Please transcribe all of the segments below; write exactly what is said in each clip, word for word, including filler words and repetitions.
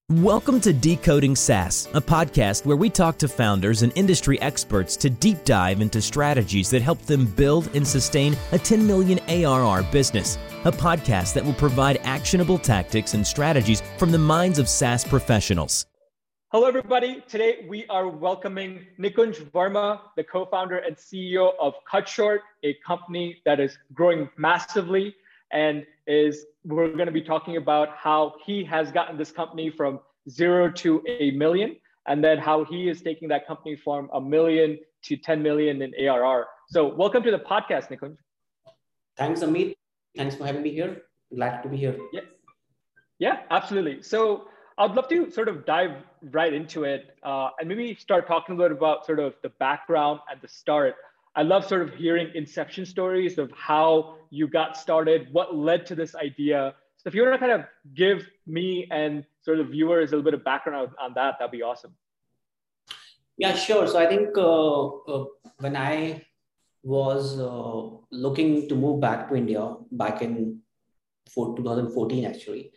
Welcome to Decoding SaaS, a podcast where we talk to founders and industry experts to deep dive into strategies that help them build and sustain a ten million A R R business. A podcast that will provide actionable tactics and strategies from the minds of SaaS professionals. Hello, everybody. Today, we are welcoming Nikunj Verma, the co-founder and C E O of CutShort, a company that is growing massively and is we're going to be talking about how he has gotten this company from zero to a million, and then how he is taking that company from a million to ten million in A R R. So welcome to the podcast, Nikunj. Thanks, Amit. Thanks for having me here. Glad to be here. Yeah, yeah, absolutely. So I'd love to sort of dive right into it uh, and maybe start talking a little bit about sort of the background at the start. I love sort of hearing inception stories of how you got started, what led to this idea. So if you want to kind of give me and sort of viewers a little bit of background on that, that'd be awesome. Yeah, sure. So I think uh, uh, when I was uh, looking to move back to India back in twenty fourteen, actually,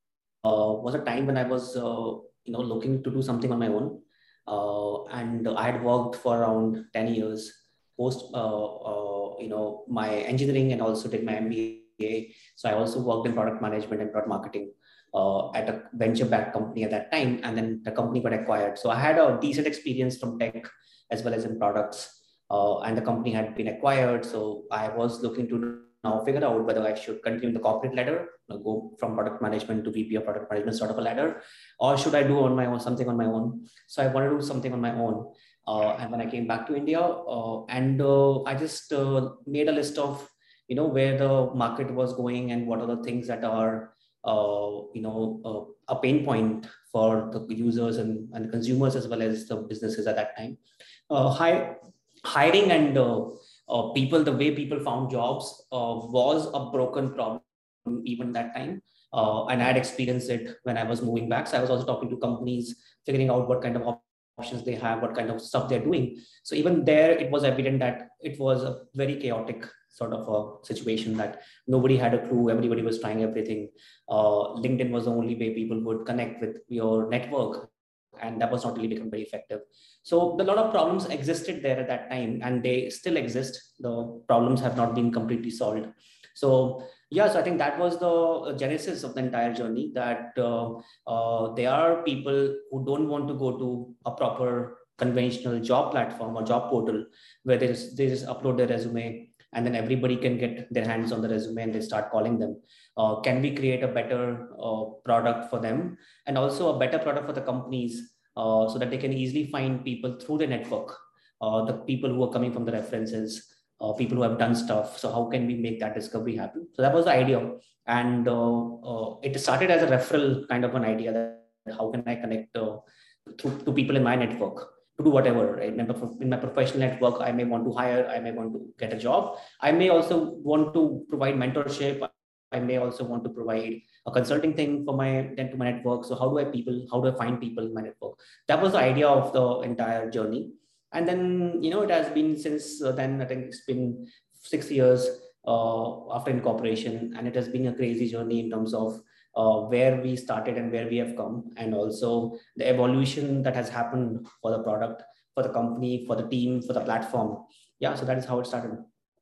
uh, was a time when I was uh, you know looking to do something on my own, uh, and I had worked for around ten years. Post, uh, uh, you know, my engineering and also did my M B A. So I also worked in product management and product marketing uh, at a venture-backed company at that time, and then the company got acquired. So I had a decent experience from tech as well as in products, uh, and the company had been acquired. So I was looking to now figure out whether I should continue the corporate ladder, you know, go from product management to V P of product management sort of a ladder, or should I do on my own something on my own? So I wanted to do something on my own. Uh, and when I came back to India, uh, and uh, I just uh, made a list of, you know, where the market was going and what are the things that are, uh, you know, uh, a pain point for the users and, and consumers as well as the businesses at that time. Uh, hi, hiring and uh, uh, people, the way people found jobs uh, was a broken problem even that time. Uh, and I had experienced it when I was moving back. So I was also talking to companies, figuring out what kind of options they have, what kind of stuff they're doing. So even there, it was evident that it was a very chaotic sort of a situation that nobody had a clue. Everybody was trying everything. Uh, LinkedIn was the only way people would connect with your network, and that was not really become very effective. So a lot of problems existed there at that time, and they still exist. The problems have not been completely solved. So yeah, so I think that was the genesis of the entire journey, that uh, uh, there are people who don't want to go to a proper conventional job platform or job portal where they just, they just upload their resume and then everybody can get their hands on the resume and they start calling them. Uh, can we create a better uh, product for them and also a better product for the companies uh, so that they can easily find people through the network, uh, the people who are coming from the references, Uh, people who have done stuff. So how can we make that discovery happen? So that was the idea. And uh, uh, it started as a referral kind of an idea that how can I connect uh, to, to people in my network to do whatever, right? In my professional network, I may want to hire, I may want to get a job. I may also want to provide mentorship. I may also want to provide a consulting thing for my, then to my network. So how do I people, how do I find people in my network? That was the idea of the entire journey. And then, you know, it has been since uh, then, I think it's been six years uh, after incorporation, and it has been a crazy journey in terms of uh, where we started and where we have come, and also the evolution that has happened for the product, for the company, for the team, for the platform. Yeah, so that is how it started.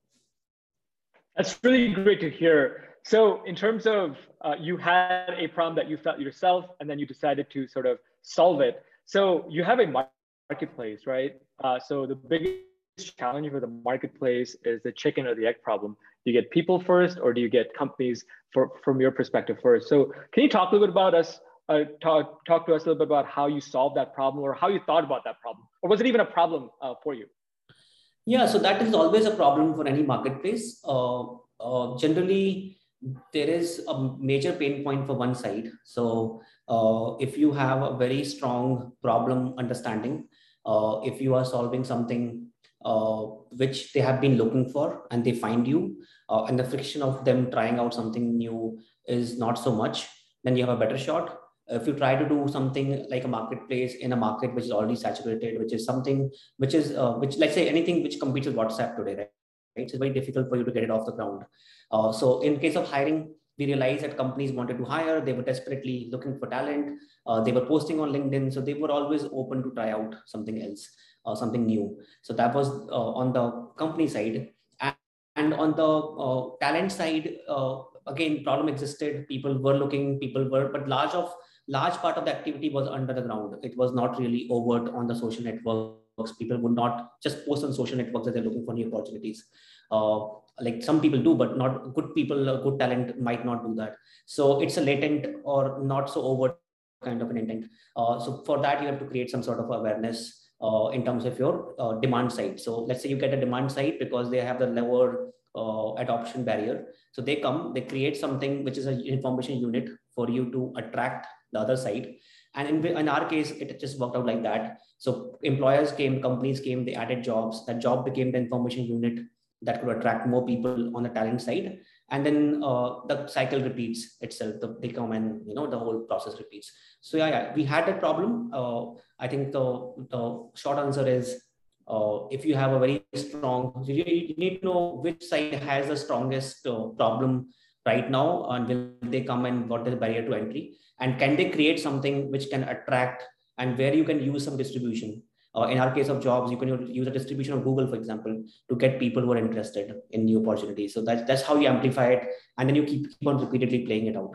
That's really great to hear. So in terms of uh, you had a problem that you felt yourself, and then you decided to sort of solve it. So you have a marketplace, right? Uh, so the biggest challenge for the marketplace is the chicken or the egg problem. Do you get people first, or do you get companies for, from your perspective first? So can you talk a little bit about us, uh, talk, talk to us a little bit about how you solved that problem, or how you thought about that problem? Or was it even a problem uh, for you? Yeah, so that is always a problem for any marketplace. Uh, uh, generally, there is a major pain point for one side. So uh, if you have a very strong problem understanding, Uh, if you are solving something uh, which they have been looking for and they find you, uh, and the friction of them trying out something new is not so much, then you have a better shot. If you try to do something like a marketplace in a market which is already saturated, which is something which is, uh, which let's say anything which competes with WhatsApp today, right? It's very difficult for you to get it off the ground. Uh, so in case of hiring, we realized that companies wanted to hire. They were desperately looking for talent. Uh, they were posting on LinkedIn. So they were always open to try out something else, uh, something new. So that was uh, on the company side. And, and on the uh, talent side, uh, again, problem existed. People were looking, people were, but large of large part of the activity was under the ground. It was not really overt on the social networks. People would not just post on social networks that they're looking for new opportunities. Uh, like some people do, but not good people, uh, good talent might not do that. So it's a latent or not so overt kind of an intent. Uh, so for that, you have to create some sort of awareness uh, in terms of your uh, demand side. So let's say you get a demand side because they have the lower uh, adoption barrier. So they come, they create something which is an information unit for you to attract the other side. And in, in our case, it just worked out like that. So employers came, companies came, they added jobs. That job became the information unit that could attract more people on the talent side. And then uh, the cycle repeats itself. The, they come and, you know, the whole process repeats. So yeah, yeah we had that problem. Uh, I think the, the short answer is, uh, if you have a very strong, you, you need to know which side has the strongest uh, problem right now, and will they come and what is the barrier to entry? And can they create something which can attract and where you can use some distribution? Uh, in our case of jobs, you can use a distribution of Google, for example, to get people who are interested in new opportunities. So that's, that's how you amplify it. And then you keep, keep on repeatedly playing it out.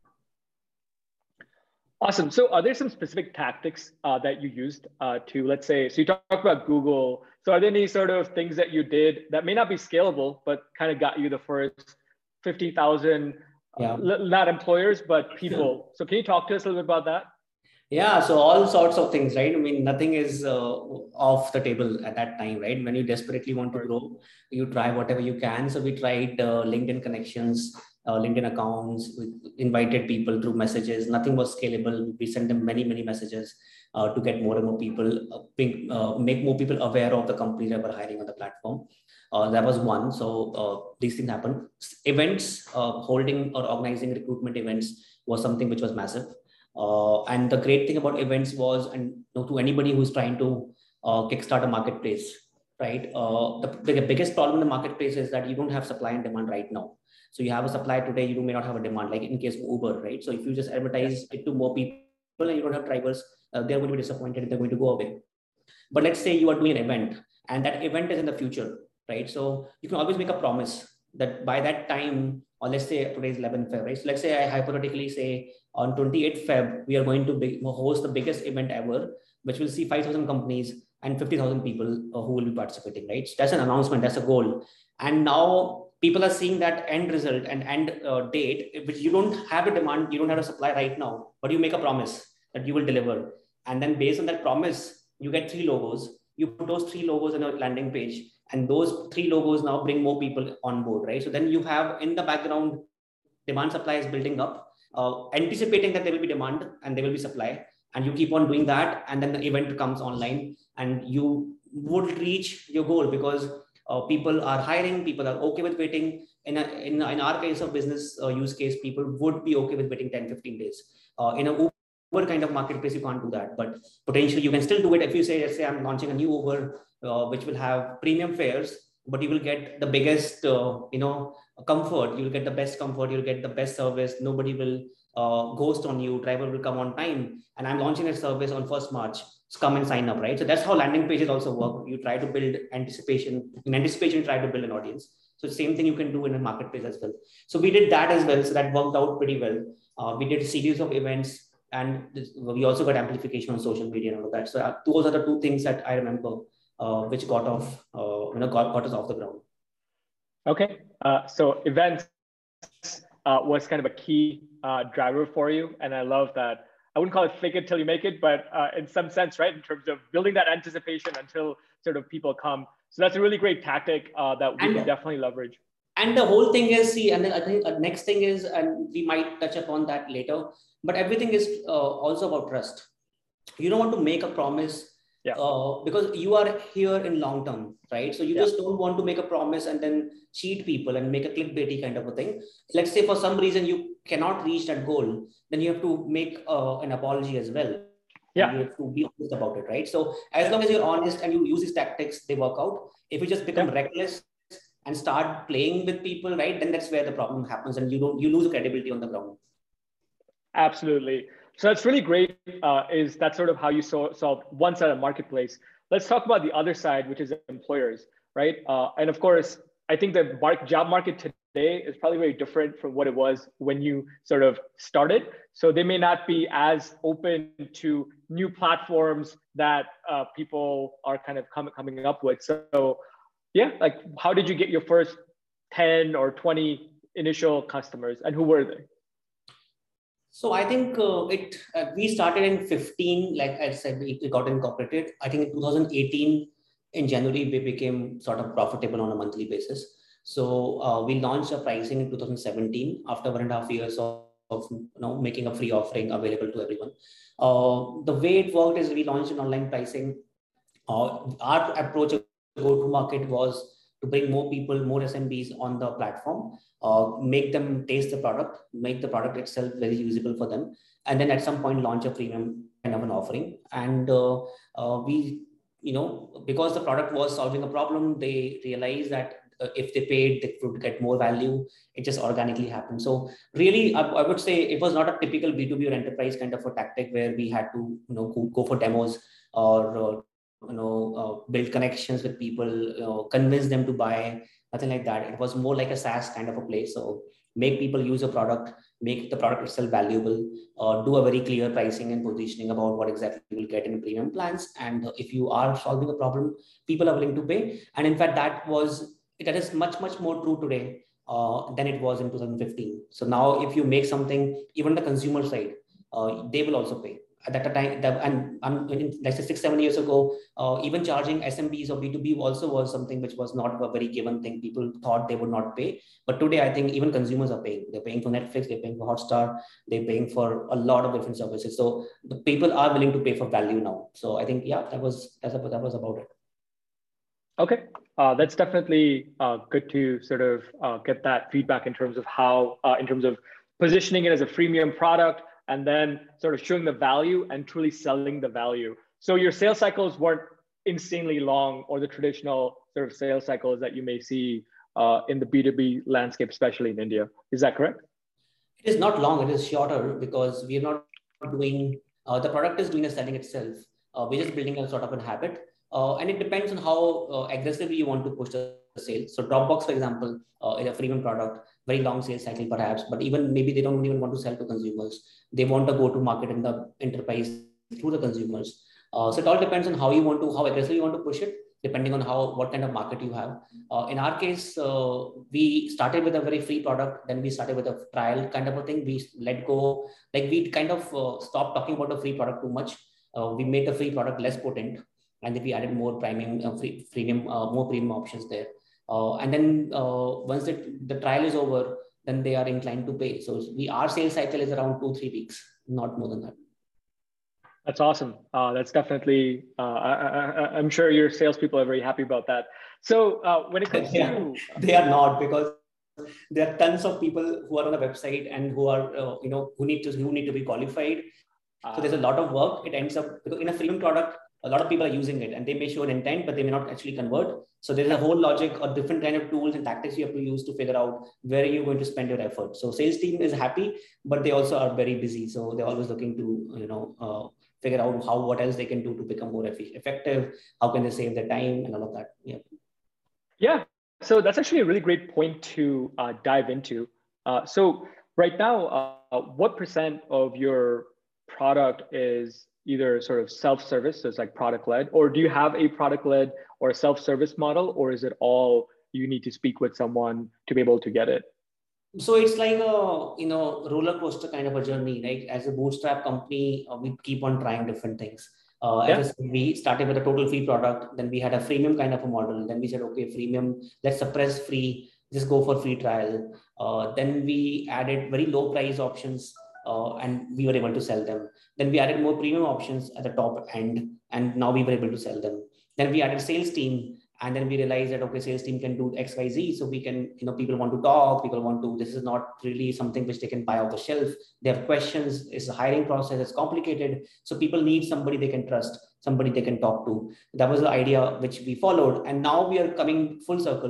Awesome. So are there some specific tactics uh, that you used uh, to, let's say, so you talked about Google. So are there any sort of things that you did that may not be scalable, but kind of got you the first fifty thousand, yeah. uh, not employers, but people? So can you talk to us a little bit about that? Yeah, so all sorts of things, right? I mean, nothing is uh, off the table at that time, right? When you desperately want to grow, you try whatever you can. So we tried uh, LinkedIn connections, uh, LinkedIn accounts, we invited people through messages. Nothing was scalable. We sent them many, many messages uh, to get more and more people, uh, make, uh, make more people aware of the companies that were hiring on the platform. Uh, that was one. So uh, these things happened. Events, uh, holding or organizing recruitment events was something which was massive. Uh, and the great thing about events was, and you know, to anybody who's trying to uh, kickstart a marketplace, right? Uh, the, the biggest problem in the marketplace is that you don't have supply and demand right now. So you have a supply today, you may not have a demand, like in case of Uber, right? So if you just advertise it to more people and you don't have drivers, uh, they're going to be disappointed, they're going to go away. But let's say you are doing an event and that event is in the future, right? So you can always make a promise that by that time, or let's say today's eleventh February, right? So let's say I hypothetically say on twenty-eighth February, we are going to be, host the biggest event ever, which will see five thousand companies and fifty thousand people uh, who will be participating, right? So that's an announcement, that's a goal. And now people are seeing that end result and end uh, date, which you don't have a demand, you don't have a supply right now, but you make a promise that you will deliver. And then based on that promise, you get three logos. You put those three logos on a landing page, and those three logos now bring more people on board, right? So then you have in the background, demand supply is building up, uh, anticipating that there will be demand and there will be supply, and you keep on doing that. And then the event comes online and you would reach your goal because uh, people are hiring, people are okay with waiting. In, a, in, in our case of business uh, use case, people would be okay with waiting ten, fifteen days. Uh, in a Uber kind of marketplace, you can't do that, but potentially you can still do it. If you say, let's say I'm launching a new Uber, uh, which will have premium fares, but you will get the biggest, uh, you know, comfort. You'll get the best comfort. You'll get the best service. Nobody will uh, ghost on you. Driver will come on time. And I'm launching a service on first March. So come and sign up, right? So that's how landing pages also work. You try to build anticipation. In anticipation, you try to build an audience. So same thing you can do in a marketplace as well. So we did that as well. So that worked out pretty well. Uh, we did a series of events, and this, we also got amplification on social media and all of that. So uh, those are the two things that I remember, uh, which got off, uh, you know, got, got us off the ground. Okay, uh, so events uh, was kind of a key uh, driver for you, and I love that. I wouldn't call it fake it till you make it, but uh, in some sense, right, in terms of building that anticipation until sort of people come. So that's a really great tactic uh, that we and, can definitely leverage. And the whole thing is, see, and then I think the next thing is, and we might touch upon that later, but everything is uh, also about trust. You don't want to make a promise. Yeah. Uh, because you are here in long term, right? So you yeah. just don't want to make a promise and then cheat people and make a clickbaity kind of a thing. Let's say for some reason you cannot reach that goal, then you have to make uh, an apology as well. Yeah. And you have to be honest about it, right? So as long as you're honest and you use these tactics, they work out. If you just become yeah. reckless, and start playing with people, right? Then that's where the problem happens, and you don't you lose credibility on the ground. Absolutely. So that's really great. Uh, is that sort of how you so, solve one side of marketplace? Let's talk about the other side, which is employers, right? Uh, and of course, I think the mark, job market today is probably very different from what it was when you sort of started. So they may not be as open to new platforms that uh, people are kind of com- coming up with. So yeah, like how did you get your first ten or twenty initial customers, and who were they? So I think uh, it uh, we started in fifteen, like I said, we, we got incorporated. I think in two thousand eighteen, in January, we became sort of profitable on a monthly basis. So uh, we launched a pricing in two thousand seventeen after one and a half years of, of you know, making a free offering available to everyone. Uh, the way it worked is we launched an online pricing. Uh, our approach of go-to-market was to bring more people, more S M Bs on the platform, uh, make them taste the product, make the product itself very usable for them, and then at some point launch a premium kind of an offering. And uh, uh, we, you know, because the product was solving a problem, they realized that uh, if they paid, they would get more value. It just organically happened. So really, I, I would say it was not a typical B two B or enterprise kind of a tactic where we had to, you know, go, go for demos or uh, you know, uh, build connections with people, you know, convince them to buy, nothing like that. It was more like a SaaS kind of a place. So make people use a product, make the product itself valuable, uh, do a very clear pricing and positioning about what exactly you will get in premium plans. And if you are solving a problem, people are willing to pay. And in fact, that was, that is much, much more true today uh, than it was in two thousand fifteen. So now if you make something, even the consumer side, uh, they will also pay. At that time, the, and, and let's say six, seven years ago, uh, even charging S M Bs or B two B also was something which was not a very given thing. People thought they would not pay. But today, I think even consumers are paying. They're paying for Netflix, they're paying for Hotstar, they're paying for a lot of different services. So the people are willing to pay for value now. So I think, yeah, that was, that's about, that was about it. Okay, uh, that's definitely uh, good to sort of uh, get that feedback in terms of how, uh, in terms of positioning it as a freemium product, and then sort of showing the value and truly selling the value. So your sales cycles weren't insanely long, or the traditional sort of sales cycles that you may see uh, in the B two B landscape, especially in India. Is that correct? It is not long, it is shorter because we are not doing, uh, the product is doing the selling itself. Uh, we're just building a sort of a habit. Uh, and it depends on how uh, aggressively you want to push the sales. So Dropbox, for example, uh, is a freemium product, very long sales cycle perhaps, but even maybe they don't even want to sell to consumers. They want to go to market in the enterprise through the consumers. Uh, so it all depends on how you want to, how aggressively you want to push it, depending on how, what kind of market you have. Uh, in our case, uh, we started with a very free product. Then we started with a trial kind of a thing. We let go, like we kind of uh, stopped talking about the free product too much. Uh, we made the free product less potent. And then we added more premium, uh, free, premium, uh, more premium options there. Uh, and then uh, once the, the trial is over, then they are inclined to pay. So we, our sales cycle is around two, three weeks, not more than that. That's awesome. Uh, that's definitely, uh, I, I, I'm sure your salespeople are very happy about that. So uh, when it comes yeah, to... They are not, because there are tons of people who are on the website and who are, uh, you know, who need to, who need to be qualified. So there's a lot of work. It ends up, because in a freemium product, a lot of people are using it and they may show an intent, but they may not actually convert. So there's a whole logic or different kind of tools and tactics you have to use to figure out where you're going to spend your effort. So sales team is happy, but they also are very busy. So they're always looking to, you know, uh, figure out how, what else they can do to become more effective. How can they save their time and all of that. Yeah. Yeah. So that's actually a really great point to uh, dive into. Uh, so right now, uh, what percent of your product is either sort of self-service, so it's like product-led, or do you have a product-led or a self-service model, or is it all you need to speak with someone to be able to get it? So it's like a, you know, roller coaster kind of a journey, right? As a bootstrap company, uh, we keep on trying different things. Uh, yeah. As I said, we started with a total free product, then we had a freemium kind of a model. Then we said, okay, freemium, let's suppress free, just go for free trial. Uh, then we added very low price options. Uh, and we were able to sell them. Then we added more premium options at the top end, and now we were able to sell them. Then we added sales team, and then we realized that, okay, sales team can do X, Y, Z. So we can, you know, people want to talk, people want to, this is not really something which they can buy off the shelf. They have questions, it's a hiring process, it's complicated. So people need somebody they can trust, somebody they can talk to. That was the idea which we followed. And now we are coming full circle.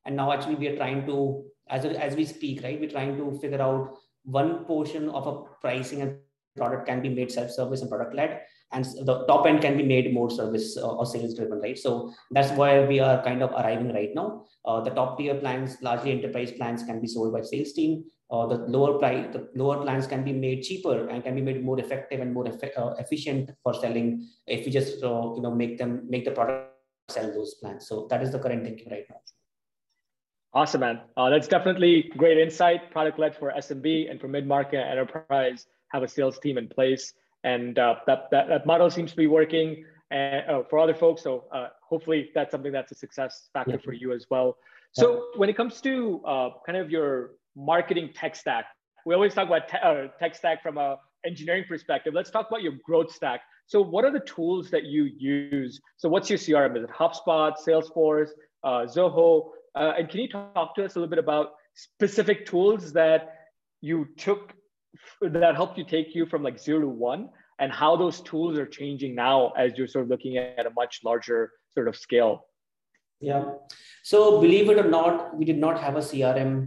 And now actually we are trying to, as, a, as we speak, right, we're trying to figure out one portion of a pricing and product can be made self-service and product-led, and the top end can be made more service uh, or sales-driven, right? So that's where we are kind of arriving right now. Uh, the top tier plans, largely enterprise plans, can be sold by sales team. Uh, the lower price, the lower plans can be made cheaper and can be made more effective and more eff uh, efficient for selling if we just uh, you know make them make the product sell those plans. So that is the current thinking right now. Awesome, man. Uh, that's definitely great insight. Product-led for S M B and for mid-market and enterprise have a sales team in place, and uh, that, that that model seems to be working and, uh, for other folks. So uh, hopefully that's something that's a success factor yeah. for you as well. So yeah. when it comes to uh, kind of your marketing tech stack, we always talk about te uh, tech stack from a engineering perspective. Let's talk about your growth stack. So what are the tools that you use? So what's your C R M? Is it HubSpot, Salesforce, uh, Zoho? Uh, and can you talk to us a little bit about specific tools that you took that helped you take you from like zero to one, and how those tools are changing now as you're sort of looking at a much larger sort of scale? Yeah. So believe it or not, we did not have a C R M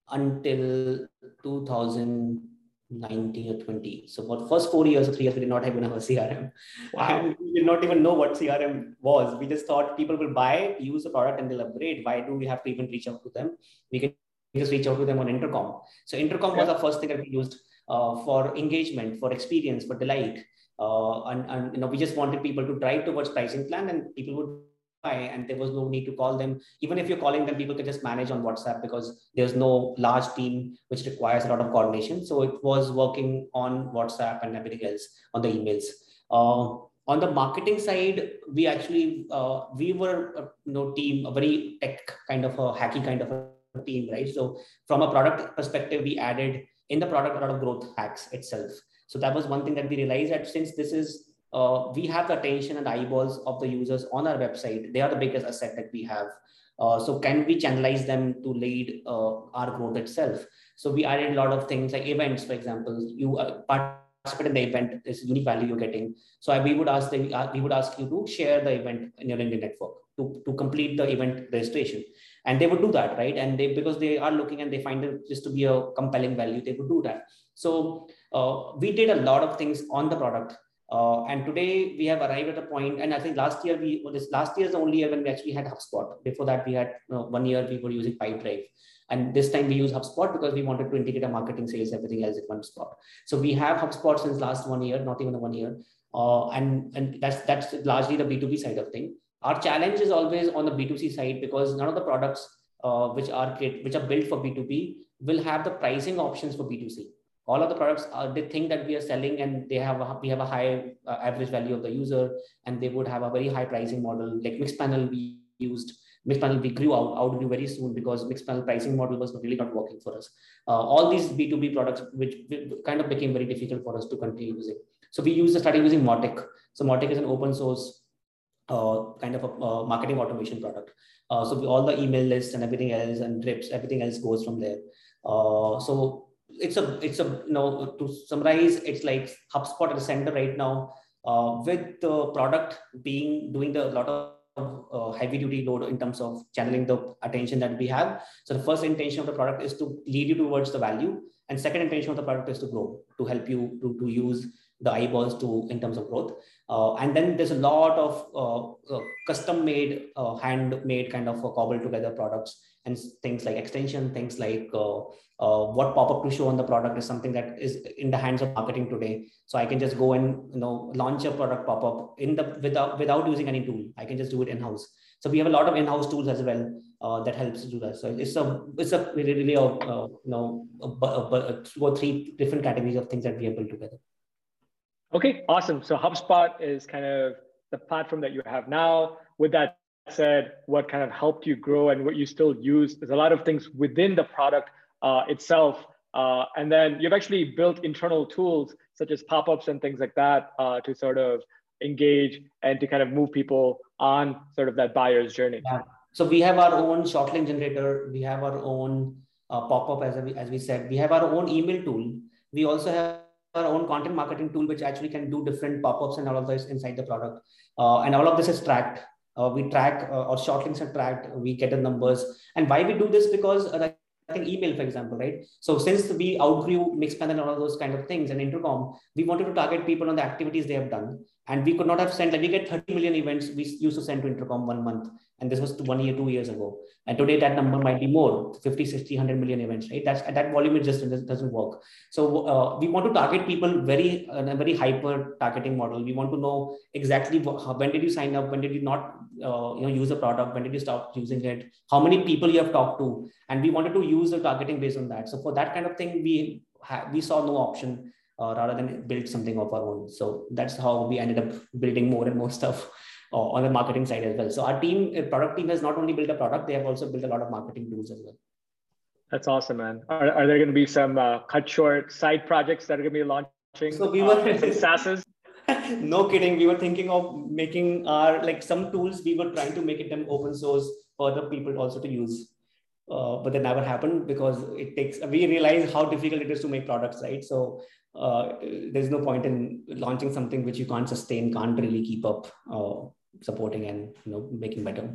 until two thousand nineteen or twenty. So for the first four years or three years, we did not even have a C R M. Wow. And we did not even know what C R M was. We just thought people will buy, use the product, and they'll upgrade. Why do we have to even reach out to them? We can just reach out to them on Intercom. So Intercom yeah. was the first thing that we used uh, for engagement, for experience, for delight. Uh, and, and you know, we just wanted people to drive towards pricing plan, and people would buy, and there was no need to call them. Even if you're calling them, people could just manage on WhatsApp because there's no large team which requires a lot of coordination. So it was working on WhatsApp and everything else on the emails. Uh, on the marketing side, we actually, uh, we were a you know, team, a very tech kind of a hacky kind of a team, right? So from a product perspective, we added in the product a lot of growth hacks itself. So that was one thing that we realized, that since this is Uh, we have the attention and eyeballs of the users on our website. They are the biggest asset that we have. Uh, so can we channelize them to lead uh, our growth itself? So we added a lot of things like events, for example. You uh, participate in the event, there's unique value you're getting. So I, we would ask them, uh, we would ask you to share the event in your LinkedIn network to, to complete the event registration. And they would do that, right? And they, because they are looking and they find it just to be a compelling value, they would do that. So uh, we did a lot of things on the product. Uh, and today we have arrived at a point, and I think last year we, well, this last year is the only year when we actually had HubSpot. Before that, we had you know, one year we were using Pipedrive, and this time we use HubSpot because we wanted to integrate our marketing, sales, everything else at one spot. So we have HubSpot since last one year, not even a one year, uh, and and that's that's largely the B two B side of thing. Our challenge is always on the B two C side, because none of the products uh, which are which are built for B two B will have the pricing options for B two C. All of the products, uh, they think that we are selling and they have a, we have a high uh, average value of the user, and they would have a very high pricing model. Like Mixpanel, we used Mixpanel, we grew out, out very soon because Mixpanel pricing model was really not working for us. Uh, all these B two B products, which kind of became very difficult for us to continue using. So we used started using Mautic. So Mautic is an open source uh, kind of a uh, marketing automation product. Uh, so we, all the email lists and everything else and drips, everything else goes from there. Uh, so it's a, it's a, you know, to summarize, it's like HubSpot at the center right now, uh, with the product being, doing the lot of uh, heavy duty load in terms of channeling the attention that we have. So the first intention of the product is to lead you towards the value. And second intention of the product is to grow, to help you to, to use the eyeballs to in terms of growth. Uh, and then there's a lot of uh, uh, custom made, uh, handmade kind of uh, cobbled together products and things like extension, things like uh, uh, what pop-up to show on the product is something that is in the hands of marketing today. So I can just go and you know launch a product pop-up in the without without using any tool. I can just do it in-house. So we have a lot of in-house tools as well uh, that helps to do that. So it's a it's a really really a, uh, you know a, a, a two or three different categories of things that we have built together. Okay, awesome. So HubSpot is kind of the platform that you have now. With that said, what kind of helped you grow and what you still use? There's a lot of things within the product uh, itself. Uh, and then you've actually built internal tools such as pop-ups and things like that uh, to sort of engage and to kind of move people on sort of that buyer's journey. Yeah. So we have our own short link generator. We have our own uh, pop-up, as we, as we said. We have our own email tool. We also have our own content marketing tool, which actually can do different pop-ups and all of this inside the product. Uh, and all of this is tracked. Uh, we track uh, our shortlinks are tracked. We get the numbers. And why we do this? Because uh, like, like email, for example, right? So since we outgrew Mixpanel and all of those kind of things and Intercom, we wanted to target people on the activities they have done. And we could not have sent, like we get thirty million events we used to send to Intercom one month. And this was one year, two years ago. And today that number might be more, fifty, sixty, one hundred million events, right? That's, at that volume, it just doesn't work. So uh, we want to target people very, uh, in a very hyper targeting model. We want to know exactly what, when did you sign up? When did you not uh, you know, use the product? When did you stop using it? How many people you have talked to? And we wanted to use the targeting based on that. So for that kind of thing, we, we saw no option uh, rather than build something of our own. So that's how we ended up building more and more stuff uh, on the marketing side as well. So our team, product team has not only built a product, they have also built a lot of marketing tools as well. That's awesome, man. Are, are there going to be some uh, cut short side projects that are going to be launching? So we were uh, some SaaSes? No kidding. We were thinking of making our, like some tools, we were trying to make it them open source for the people also to use. Uh, but that never happened because it takes, we realize how difficult it is to make products, right? So uh, there's no point in launching something which you can't sustain, can't really keep up uh, supporting and, you know, making better.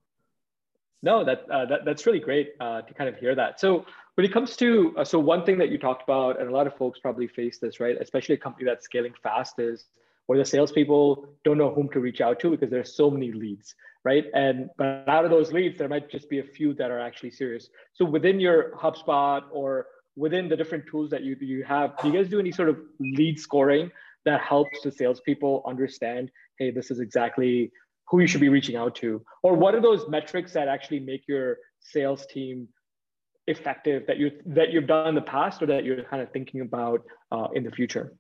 No, that, uh, that that's really great uh, to kind of hear that. So when it comes to, uh, so one thing that you talked about, and a lot of folks probably face this, right? Especially a company that's scaling fast, is where the salespeople don't know whom to reach out to because there's so many leads, right? And but out of those leads, there might just be a few that are actually serious. So within your HubSpot or within the different tools that you, you have, do you guys do any sort of lead scoring that helps the salespeople understand, hey, this is exactly who you should be reaching out to? Or what are those metrics that actually make your sales team effective that you that you've done in the past or that you're kind of thinking about uh, in the future?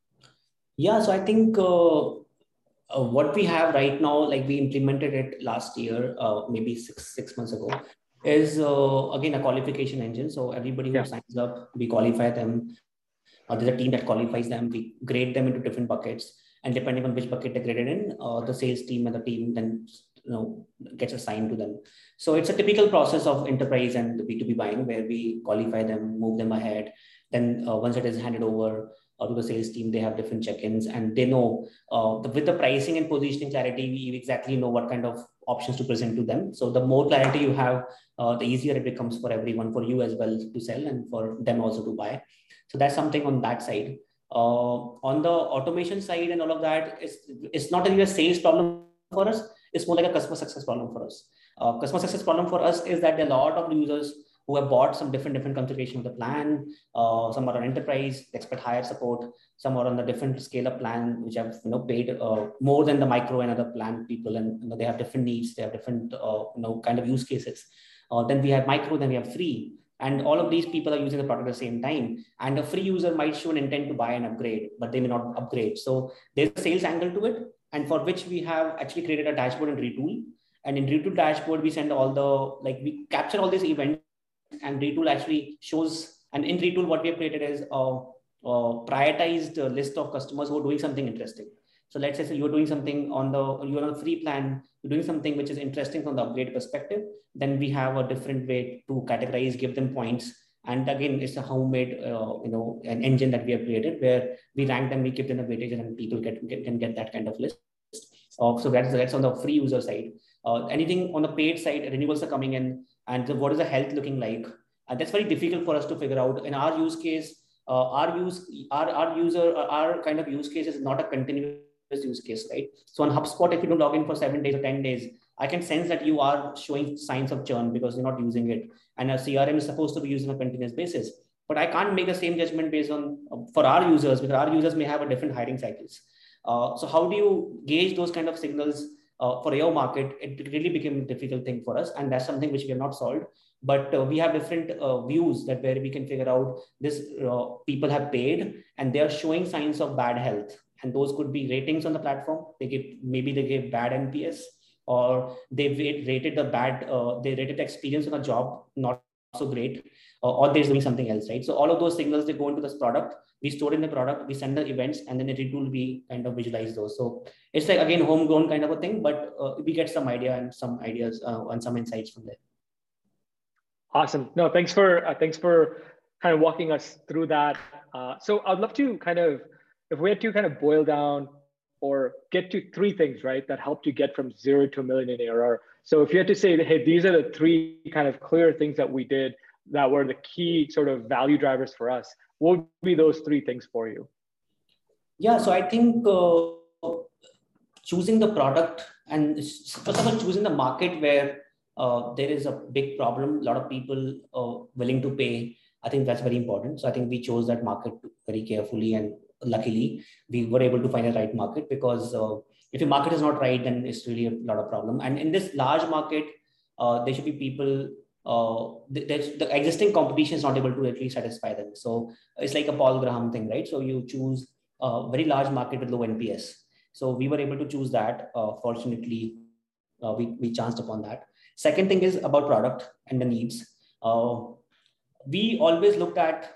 Yeah, so I think uh, uh, what we have right now, like we implemented it last year, uh, maybe six six months ago, is uh, again a qualification engine. So everybody who yeah. signs up, we qualify them. Uh, there's a team that qualifies them. We grade them into different buckets, and depending on which bucket they're graded in, uh, the sales team and the team then you know gets assigned to them. So it's a typical process of enterprise and the B two B buying where we qualify them, move them ahead. Then uh, once it is handed over uh, to the sales team, they have different check-ins, and they know uh, the, with the pricing and positioning clarity, we exactly know what kind of options to present to them. So the more clarity you have, uh, the easier it becomes for everyone, for you as well to sell and for them also to buy. So that's something on that side. Uh, on the automation side and all of that, it's, it's not really a sales problem for us. It's more like a customer success problem for us. Uh, customer success problem for us is that there are a lot of users who have bought some different different configuration of the plan. Uh, some are on enterprise, expect higher support. Some are on the different scale up plan, which have you know paid uh, more than the micro and other plan people, and you know, they have different needs. They have different uh, you know kind of use cases. Uh, then we have micro, then we have free. And all of these people are using the product at the same time. And a free user might show an intent to buy and upgrade, but they may not upgrade. So there's a sales angle to it, and for which we have actually created a dashboard in Retool. And in Retool dashboard, we send all the, like we capture all these events, and Retool actually shows, and in Retool, what we have created is a, a prioritized list of customers who are doing something interesting. So let's say so you're doing something on the, you're on a free plan, you're doing something which is interesting from the upgrade perspective, then we have a different way to categorize, give them points. And again, it's a homemade, uh, you know, an engine that we have created where we rank them, we give them a weightage, and people get, get can get that kind of list. Uh, so that's, that's on the free user side. Uh, anything on the paid side, renewals are coming in, and the, what is the health looking like? And that's very difficult for us to figure out. In our use case, uh, our use, our, our user, our kind of use case is not a continuous use case, right? So on HubSpot, if you don't log in for seven days or ten days, I can sense that you are showing signs of churn because you're not using it. And a C R M is supposed to be used on a continuous basis. But I can't make the same judgment based on, uh, for our users, because our users may have a different hiring cycles. Uh, so how do you gauge those kind of signals uh, for your market? It really became a difficult thing for us. And that's something which we have not solved. But uh, we have different uh, views that where we can figure out this, uh, people have paid and they are showing signs of bad health. And those could be ratings on the platform. They give, maybe they gave bad N P S, or they rated the bad, uh, they rated the experience on a job not so great, uh, or they're doing something else, right? So all of those signals, they go into this product, we store in the product, we send the events, and then in Retool, we kind of visualize those. So it's like, again, homegrown kind of a thing, but uh, we get some idea and some ideas uh, and some insights from there. Awesome. No, thanks for, uh, thanks for kind of walking us through that. Uh, so I'd love to kind of, if we had to kind of boil down or get to three things, right, that helped you get from zero to a million in A R R. So if you had to say, hey, these are the three kind of clear things that we did that were the key sort of value drivers for us, what would be those three things for you? Yeah, so I think uh, choosing the product and first of all, choosing the market where uh, there is a big problem, a lot of people are willing to pay. I think that's very important. So I think we chose that market very carefully, and luckily we were able to find a right market, because uh, if your market is not right, then it's really a lot of problem. And in this large market, uh, there should be people, uh, the, the existing competition is not able to at least satisfy them. So it's like a Paul Graham thing, right? So you choose a very large market with low N P S. So we were able to choose that. Uh, fortunately, uh, we, we chanced upon that. Second thing is about product and the needs. Uh, we always looked at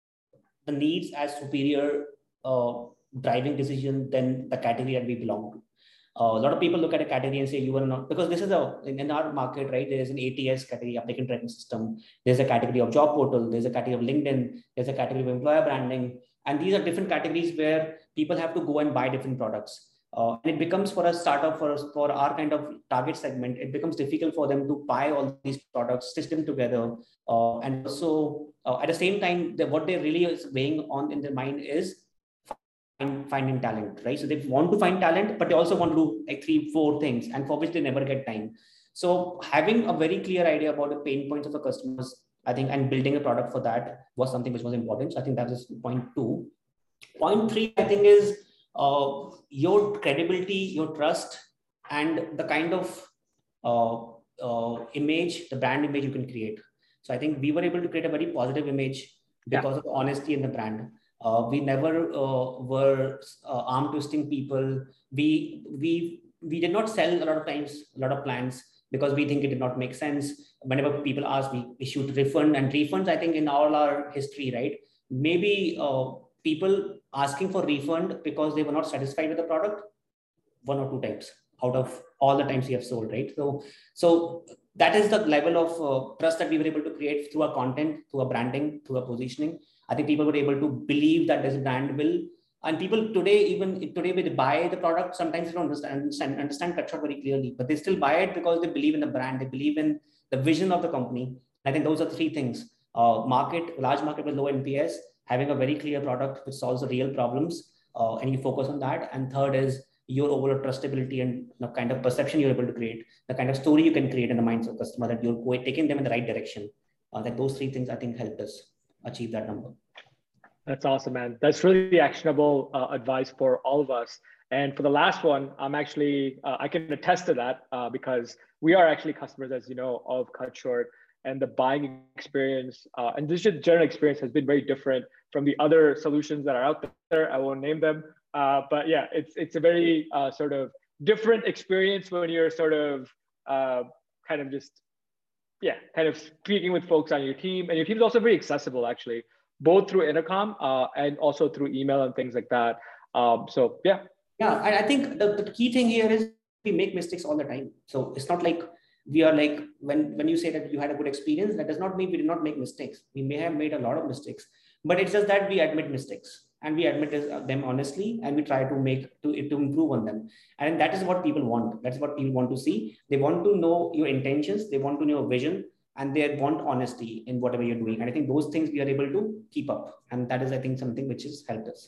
the needs as superior uh, driving decision than the category that we belong to. Uh, a lot of people look at a category and say you are not, because this is a, in, in our market, right, there is an A T S category, applicant tracking system. There's a category of job portal. There's a category of LinkedIn. There's a category of employer branding. And these are different categories where people have to go and buy different products. Uh, and it becomes, for a startup, for, for our kind of target segment, it becomes difficult for them to buy all these products, stitch them together. Uh, and also uh, at the same time, the, what they really is weighing on in their mind is find, finding talent, right? So they want to find talent, but they also want to do like three, four things, and for which they never get time. So having a very clear idea about the pain points of the customers, I think, and building a product for that was something which was important. So I think that is point two. Point three, I think, is uh, your credibility, your trust, and the kind of uh, uh, image, the brand image you can create. So I think we were able to create a very positive image because yeah. of the honesty in the brand. Uh, we never uh, were uh, arm twisting people. We, we, we did not sell a lot of times, a lot of plans, because we think it did not make sense. Whenever people ask, we issued refund, and refunds, I think in all our history, right? Maybe uh, people asking for refund because they were not satisfied with the product, one or two times out of all the times we have sold, right? So, so that is the level of uh, trust that we were able to create through our content, through our branding, through our positioning. I think people were able to believe that this brand will, and people today, even today, when they buy the product, sometimes they don't understand, understand, understand CutShort very clearly, but they still buy it because they believe in the brand, they believe in the vision of the company. I think those are three things: uh, market, large market with low N P S, having a very clear product which solves the real problems, uh, and you focus on that. And third is your overall trustability and the kind of perception you're able to create, the kind of story you can create in the minds of the customer, that you're going, taking them in the right direction. Uh, that those three things, I think, helped us achieve that number. That's awesome, man. That's really actionable uh, advice for all of us. And for the last one, I'm actually, uh, I can attest to that uh, because we are actually customers, as you know, of CutShort, and the buying experience uh, and this general experience has been very different from the other solutions that are out there. I won't name them, uh, but yeah, it's it's a very uh, sort of different experience when you're sort of uh, kind of just, yeah, kind of speaking with folks on your team. And your team is also very accessible, actually, both through intercom uh, and also through email and things like that. Um, so yeah. Yeah, and I think the, the key thing here is we make mistakes all the time. So it's not like we are like, when, when you say that you had a good experience, that does not mean we did not make mistakes. We may have made a lot of mistakes, but it's just that we admit mistakes and we admit them honestly, and we try to make to, to improve on them. And that is what people want. That's what people want to see. They want to know your intentions. They want to know your vision, and they want honesty in whatever you're doing. And I think those things we are able to keep up. And that is, I think, something which has helped us.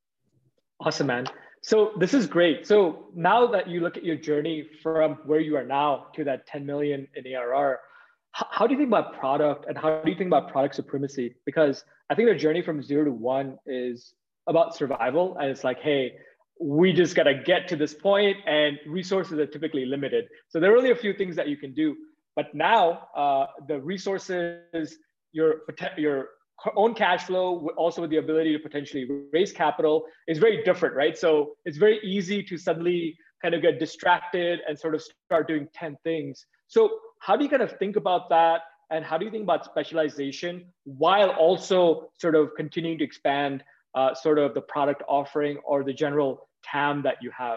Awesome, man. So this is great. So now that you look at your journey from where you are now to that ten million in A R R, how, how do you think about product, and how do you think about product supremacy? Because I think the journey from zero to one is about survival. And it's like, hey, we just got to get to this point, and resources are typically limited. So there are only a few things that you can do. But now uh, the resources, your, your own cash flow, also with the ability to potentially raise capital, is very different, right? So it's very easy to suddenly kind of get distracted and sort of start doing ten things. So how do you kind of think about that? And how do you think about specialization while also sort of continuing to expand uh, sort of the product offering or the general T A M that you have?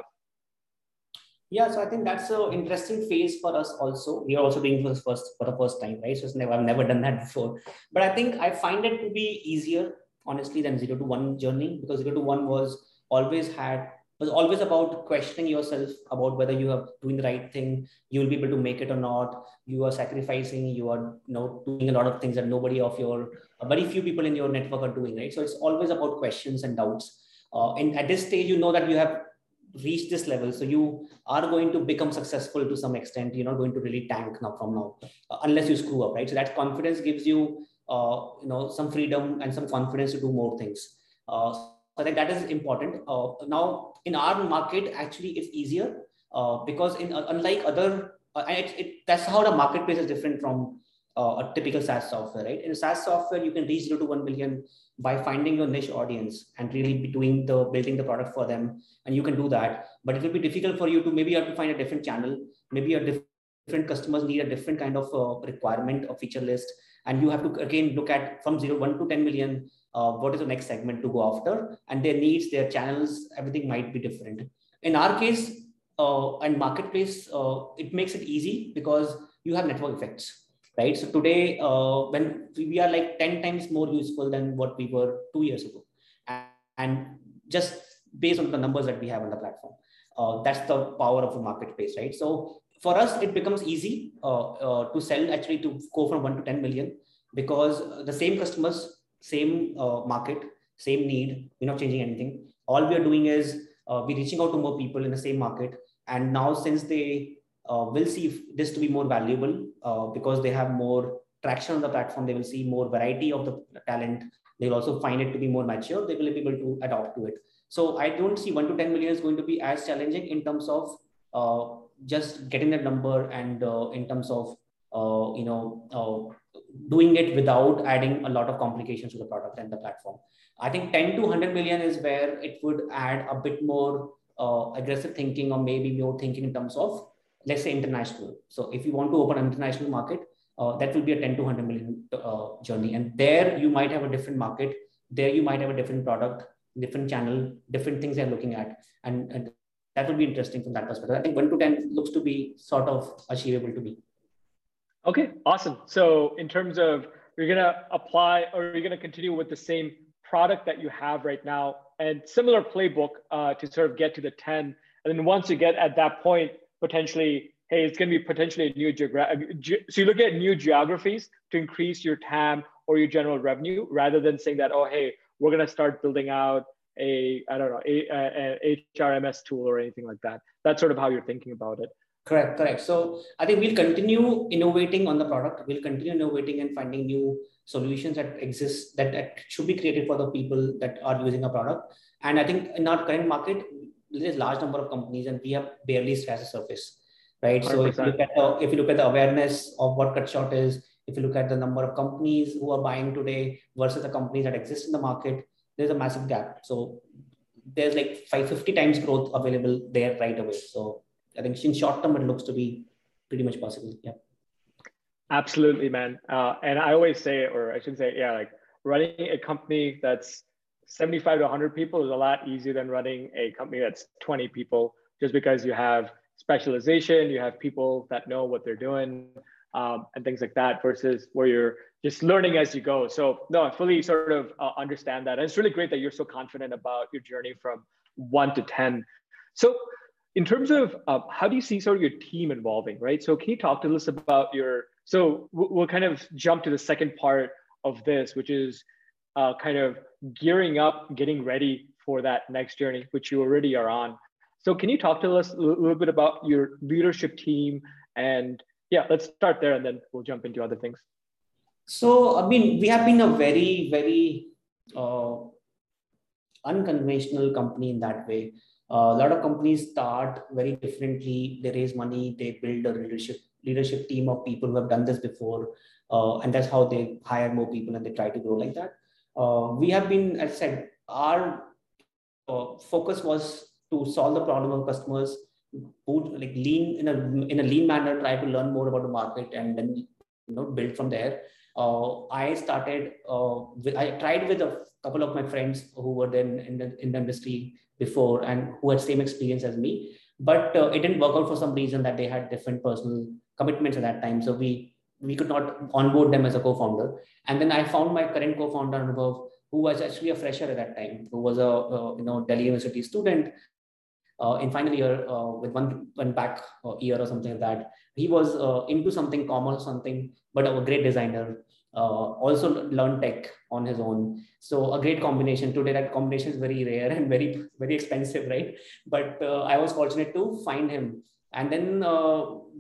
Yeah, so I think that's an interesting phase for us also. We are also doing this first for the first time, right? So it's never, I've never done that before. But I think I find it to be easier, honestly, than zero to one journey, because zero to one was always had was always about questioning yourself about whether you are doing the right thing, you will be able to make it or not. You are sacrificing, you are, you know, doing a lot of things that nobody of your, uh, very few people in your network are doing, right? So it's always about questions and doubts. Uh, and at this stage, you know that you have reached this level, so you are going to become successful to some extent. You're not going to really tank now from now, uh, unless you screw up, right? So that confidence gives you, uh, you know, some freedom and some confidence to do more things. Uh, so I think that is important. Uh, now, in our market, actually, it's easier uh, because in uh, unlike other, uh, it, it, that's how the marketplace is different from uh, a typical SaaS software, right? In SaaS software, you can reach zero to one million by finding your niche audience and really be doing the building the product for them, and you can do that. But it will be difficult for you to, maybe you have to find a different channel, maybe a diff- different customers need a different kind of uh, requirement or feature list, and you have to again look at from zero one to ten million. Uh, what is the next segment to go after, and their needs, their channels, everything might be different. In our case, uh, and marketplace, uh, it makes it easy because you have network effects, right? So today, uh, when we are like ten times more useful than what we were two years ago, and, and just based on the numbers that we have on the platform, uh, that's the power of a marketplace, right? So for us, it becomes easy uh, uh, to sell, actually, to go from one to ten million, because the same customers, same uh, market, same need, we're not changing anything. All we are doing is uh, we're reaching out to more people in the same market. And now, since they uh, will see this to be more valuable, uh, because they have more traction on the platform, they will see more variety of the talent. They will also find it to be more mature. They will be able to adopt to it. So I don't see one to ten million is going to be as challenging in terms of uh, just getting that number, and uh, in terms of uh, you know uh, doing it without adding a lot of complications to the product and the platform. I think ten to one hundred million is where it would add a bit more uh, aggressive thinking, or maybe more thinking in terms of, let's say, international. So if you want to open an international market, uh, that will be a ten to one hundred million uh, journey. And there you might have a different market. There you might have a different product, different channel, different things they're looking at. And, and that will be interesting from that perspective. I think one to ten looks to be sort of achievable to me. Okay, awesome. So in terms of, you're going to apply, or you're going to continue with the same product that you have right now and similar playbook uh, to sort of get to the ten. And then once you get at that point, potentially, hey, it's going to be potentially a new geography. So you look at new geographies to increase your T A M or your general revenue, rather than saying that, oh, hey, we're going to start building out a, I don't know, a, a, a H R M S tool or anything like that. That's sort of how you're thinking about it. Correct, correct. So I think we'll continue innovating on the product. We'll continue innovating and finding new solutions that exist, that, that should be created for the people that are using a product. And I think in our current market, there's a large number of companies, and we have barely scratched the surface, right? one hundred percent. So if you look at the, if you look at the awareness of what Cutshort is, if you look at the number of companies who are buying today versus the companies that exist in the market, there's a massive gap. So there's like five hundred fifty times growth available there right away. So I think in short term, it looks to be pretty much possible. Yeah. Absolutely, man. Uh, and I always say, or I should say, yeah, like running a company that's seventy-five to one hundred people is a lot easier than running a company that's twenty people, just because you have specialization, you have people that know what they're doing, um, and things like that, versus where you're just learning as you go. So no, I fully sort of uh, understand that. And it's really great that you're so confident about your journey from one to ten. So in terms of uh, how do you see sort of your team evolving, right? So can you talk to us about your, so we'll kind of jump to the second part of this, which is uh, kind of gearing up, getting ready for that next journey, which you already are on. So can you talk to us a little bit about your leadership team? And yeah, let's start there, and then we'll jump into other things. So, I mean, we have been a very, very uh, unconventional company in that way. Uh, a lot of companies start very differently. They raise money, they build a leadership leadership team of people who have done this before, uh, and that's how they hire more people and they try to grow like that. Uh, we have been, as I said, our uh, focus was to solve the problem of customers, who like lean in a in a lean manner, try to learn more about the market, and then you know build from there. Uh, I started. Uh, with, I tried with a couple of my friends who were then in the in the industry before and who had same experience as me, but uh, it didn't work out for some reason that they had different personal commitments at that time. So we we could not onboard them as a co-founder. And then I found my current co-founder, Anubhav, who was actually a fresher at that time, who was a, a you know Delhi University student. uh, in final year uh, with one one back uh, year or something like that. He was uh, into something, commerce something, but a great designer. Uh, also learned tech on his own. So a great combination. Today that combination is very rare and very very expensive, right? But uh, I was fortunate to find him, and then uh,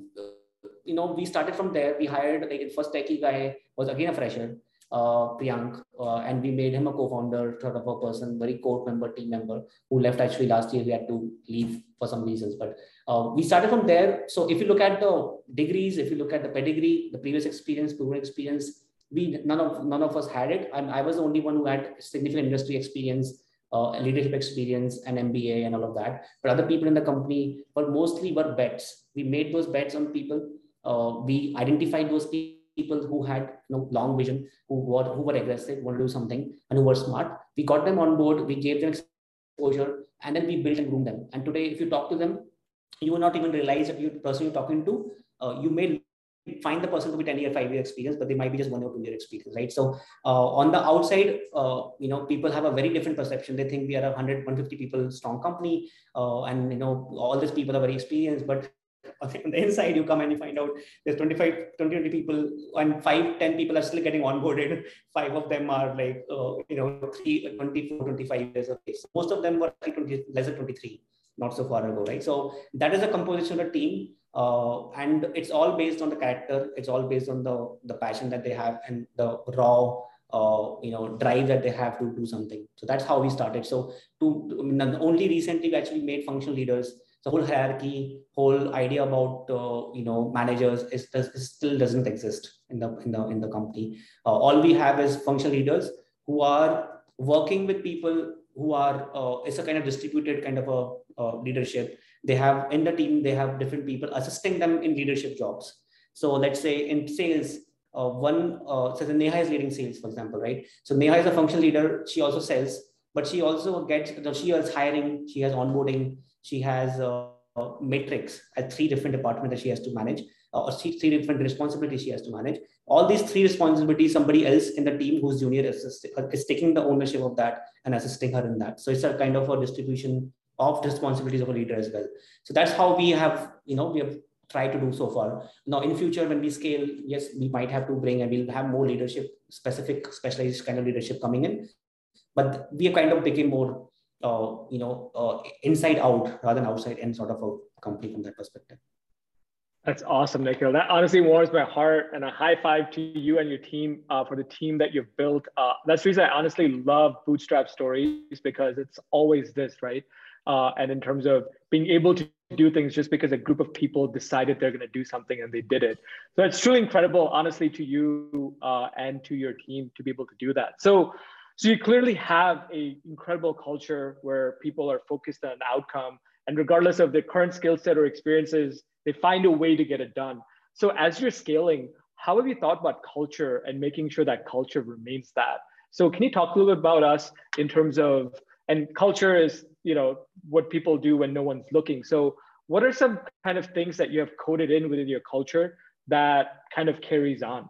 you know we started from there. We hired like the first techie guy was again a fresher, uh, Priyank, uh, and we made him a co-founder, sort of a person, very core member, team member, who left actually last year. We had to leave for some reasons, but uh, we started from there. So if you look at the degrees, if you look at the pedigree, the previous experience, proven experience, we none of none of us had it. And I was the only one who had significant industry experience, uh, leadership experience, and M B A and all of that. But other people in the company were mostly were bets. We made those bets on people. Uh, we identified those people who had you know long vision, who were who were aggressive, wanted to do something, and who were smart. We got them on board. We gave them exposure, and then we built and groomed them. And today, if you talk to them, you will not even realize that you the person you're talking to, uh, you may find the person to be ten year, five year experience, but they might be just one or two year experience, right? So uh, on the outside, uh, you know, people have a very different perception. They think we are a one hundred, one hundred fifty people strong company, uh, and you know, all these people are very experienced. But on the inside, you come and you find out there's twenty-five, twenty, twenty people, and five, ten people are still getting onboarded. Five of them are like, uh, you know, three, twenty-four, twenty-five years of age. Most of them were twenty, less than twenty-three, not so far ago, right? So that is a composition of a team. Uh, and it's all based on the character. It's all based on the, the passion that they have and the raw, uh, you know, drive that they have to do something. So that's how we started. So to, to I mean, only recently we actually made functional leaders. The whole hierarchy, whole idea about uh, you know managers is, is still doesn't exist in the in the in the company. Uh, all we have is functional leaders who are working with people who are. Uh, it's a kind of distributed kind of a uh, leadership. They have in the team, they have different people assisting them in leadership jobs. So let's say in sales, uh, one, uh, so Neha is leading sales, for example, right? So Neha is a functional leader. She also sells, but she also gets, she has hiring, she has onboarding, she has uh, matrix at three different departments that she has to manage, uh, or three, three different responsibilities she has to manage. All these three responsibilities, somebody else in the team who's junior assist, uh, is taking the ownership of that and assisting her in that. So it's a kind of a distribution of the responsibilities of a leader as well. So that's how we have, you know, we have tried to do so far. Now in future, when we scale, yes, we might have to bring and we'll have more leadership, specific, specialized kind of leadership coming in. But we kind of became more, uh, you know, uh, inside out rather than outside in sort of a company from that perspective. That's awesome, Nikhil. That honestly warms my heart, and a high five to you and your team uh, for the team that you've built. Uh, that's the reason I honestly love bootstrap stories, because it's always this, right? Uh, and in terms of being able to do things just because a group of people decided they're going to do something and they did it. So it's truly incredible, honestly, to you uh, and to your team to be able to do that. So, so you clearly have an incredible culture where people are focused on an outcome, and regardless of their current skill set or experiences, they find a way to get it done. So as you're scaling, how have you thought about culture and making sure that culture remains that? So can you talk a little bit about us in terms of, and culture is, you know, what people do when no one's looking. So what are some kind of things that you have coded in within your culture that kind of carries on?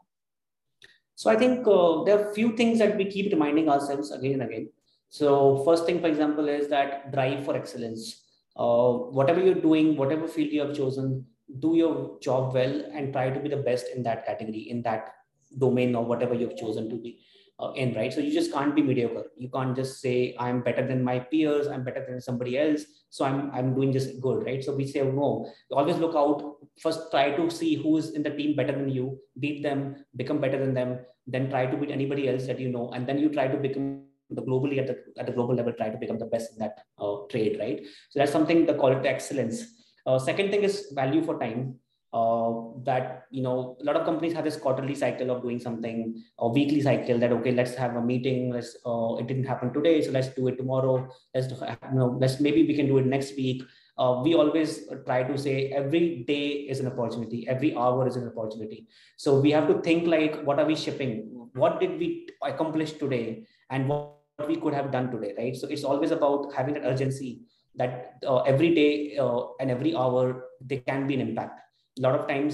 So I think uh, there are a few things that we keep reminding ourselves again and again. So first thing, for example, is that drive for excellence. Uh, whatever you're doing, whatever field you have chosen, do your job well and try to be the best in that category, in that domain, or whatever you've chosen to be uh, in, right? So you just can't be mediocre. You can't just say, I'm better than my peers, I'm better than somebody else, so I'm, I'm doing just good, right? So we say, no, always look out. First, try to see who is in the team better than you, beat them, become better than them, then try to beat anybody else that you know, and then you try to become the globally at the at the global level, try to become the best in that uh, trade, right? So that's something, the call it excellence. Uh, second thing is value for time. Uh, that, you know, a lot of companies have this quarterly cycle of doing something, or weekly cycle that, okay, let's have a meeting. Let's, uh, it didn't happen today, so let's do it tomorrow. Let's, you know, let's, maybe we can do it next week. Uh, we always try to say every day is an opportunity. Every hour is an opportunity. So we have to think like, what are we shipping? What did we accomplish today? And what we could have done today, right? So it's always about having that urgency that uh, every day uh, and every hour, there can be an impact. A lot of times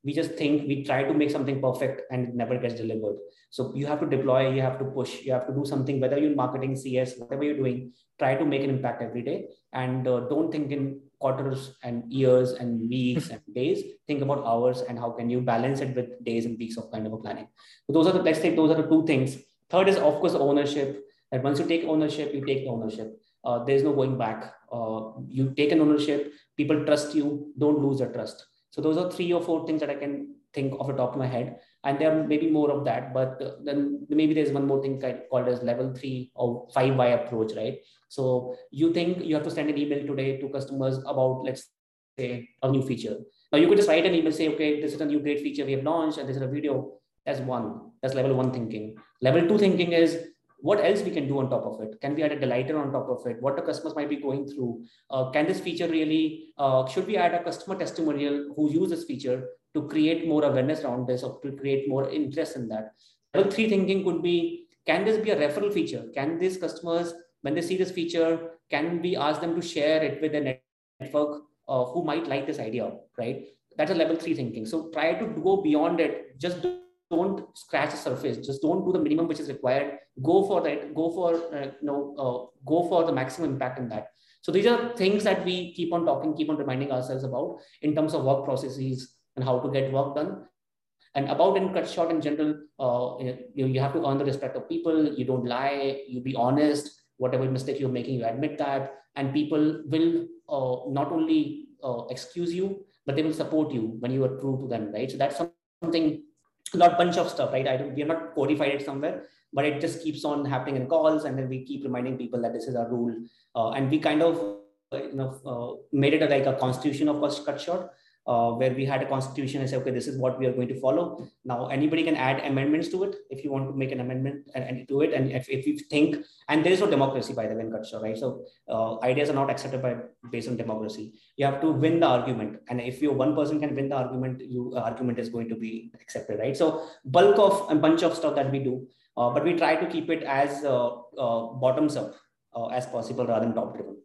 We just think we try to make something perfect and it never gets delivered. So you have to deploy, you have to push, you have to do something, whether you're marketing, C S, whatever you're doing, try to make an impact every day. And uh, don't think in quarters and years and weeks and days, think about hours and how can you balance it with days and weeks of kind of a planning. So those are the, let's say those are the two things. Third is of course ownership. And once you take ownership, you take ownership. Uh, there's no going back. Uh, you take an ownership, people trust you, don't lose their trust. So those are three or four things that I can think off the top of my head. And there may be more of that, but uh, then maybe there's one more thing called as level three or five why approach, right? So you think you have to send an email today to customers about, let's say, a new feature. Now you could just write an email, say, okay, this is a new great feature we have launched and this is a video. That's one, that's level one thinking. Level two thinking is, what else we can do on top of it? Can we add a delighter on top of it? What the customers might be going through? Uh, can this feature really, uh, should we add a customer testimonial who use this feature to create more awareness around this or to create more interest in that? Level three thinking could be, can this be a referral feature? Can these customers, when they see this feature, can we ask them to share it with a network uh, who might like this idea, right? That's a level three thinking. So try to go beyond it. Just do don't scratch the surface. Just don't do the minimum which is required. Go for that. Go for uh, you know. Uh, go for the maximum impact in that. So these are things that we keep on talking, keep on reminding ourselves about in terms of work processes and how to get work done. And about in cut short in general, uh, you, you have to earn the respect of people. You don't lie. You be honest. Whatever mistake you're making, you admit that, and people will uh, not only uh, excuse you, but they will support you when you are true to them, right? So that's something. Not bunch of stuff, right? I don't, we are not codified it somewhere, but it just keeps on happening in calls, and then we keep reminding people that this is our rule, uh, and we kind of, uh, you know, uh, made it a, like a constitution of Cut Short, uh, where we had a constitution and say, okay, this is what we are going to follow. Now anybody can add amendments to it if you want to make an amendment and, and do it, and if, if you think, and there is no democracy by the way in Cut Short, right? So uh, ideas are not accepted by based on democracy. You have to win the argument, and if you one person can win the argument, you uh, argument is going to be accepted, right? So bulk of a bunch of stuff that we do, uh, but we try to keep it as uh, uh, bottoms up uh, as possible rather than top driven.